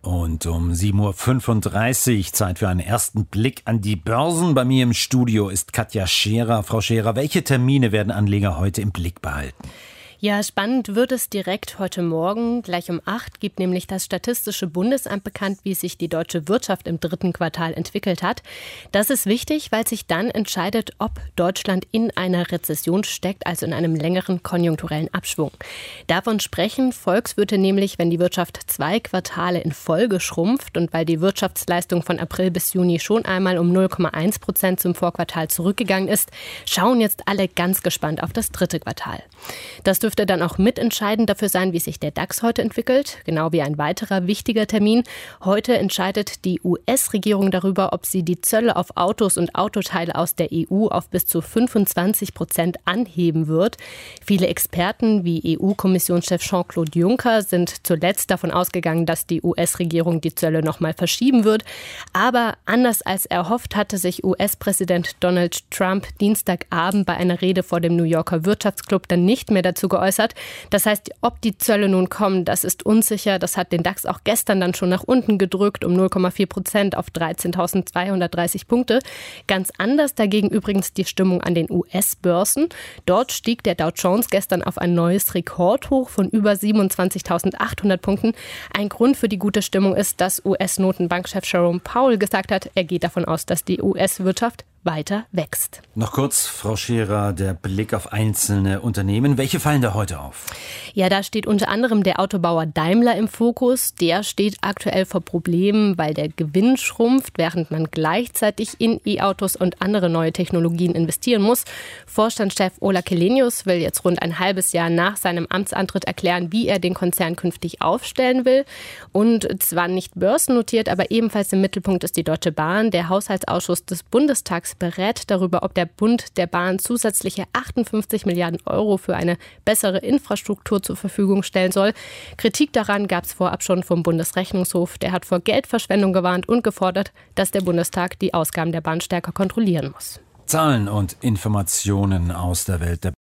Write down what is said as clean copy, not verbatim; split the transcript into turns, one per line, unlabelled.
Und um 7.35 Uhr Zeit für einen ersten Blick an die Börsen. Bei mir im Studio ist Katja Scherer. Frau Scherer, welche Termine werden Anleger heute im Blick behalten?
Ja, spannend wird es direkt heute Morgen. Gleich um 8 gibt nämlich das Statistische Bundesamt bekannt, wie sich die deutsche Wirtschaft im dritten Quartal entwickelt hat. Das ist wichtig, weil sich dann entscheidet, ob Deutschland in einer Rezession steckt, also in einem längeren konjunkturellen Abschwung. Davon sprechen Volkswirte nämlich, wenn die Wirtschaft 2 Quartale in Folge schrumpft und weil die Wirtschaftsleistung von April bis Juni schon einmal um 0,1% zum Vorquartal zurückgegangen ist, schauen jetzt alle ganz gespannt auf das dritte Quartal. Das dürfte dann auch mitentscheidend dafür sein, wie sich der DAX heute entwickelt, genau wie ein weiterer wichtiger Termin. Heute entscheidet die US-Regierung darüber, ob sie die Zölle auf Autos und Autoteile aus der EU auf bis zu 25% anheben wird. Viele Experten wie EU-Kommissionschef Jean-Claude Juncker sind zuletzt davon ausgegangen, dass die US-Regierung die Zölle nochmal verschieben wird. Aber anders als erhofft, hatte sich US-Präsident Donald Trump Dienstagabend bei einer Rede vor dem New Yorker Wirtschaftsclub dann nicht mehr dazu geäußert. Das heißt, ob die Zölle nun kommen, das ist unsicher. Das hat den DAX auch gestern dann schon nach unten gedrückt, um 0,4% auf 13.230 Punkte. Ganz anders dagegen übrigens die Stimmung an den US-Börsen. Dort stieg der Dow Jones gestern auf ein neues Rekordhoch von über 27.800 Punkten. Ein Grund für die gute Stimmung ist, dass US-Notenbankchef Jerome Powell gesagt hat, er geht davon aus, dass die US-Wirtschaft weiter wächst.
Noch kurz, Frau Scherer, der Blick auf einzelne Unternehmen. Welche fallen da heute auf?
Ja, da steht unter anderem der Autobauer Daimler im Fokus. Der steht aktuell vor Problemen, weil der Gewinn schrumpft, während man gleichzeitig in E-Autos und andere neue Technologien investieren muss. Vorstandschef Ola Källenius will jetzt rund ein halbes Jahr nach seinem Amtsantritt erklären, wie er den Konzern künftig aufstellen will. Und zwar nicht börsennotiert, aber ebenfalls im Mittelpunkt ist die Deutsche Bahn. Der Haushaltsausschuss des Bundestags berät darüber, ob der Bund der Bahn zusätzliche 58 Milliarden Euro für eine bessere Infrastruktur zur Verfügung stellen soll. Kritik daran gab es vorab schon vom Bundesrechnungshof. Der hat vor Geldverschwendung gewarnt und gefordert, dass der Bundestag die Ausgaben der Bahn stärker kontrollieren muss.
Zahlen und Informationen aus der Welt der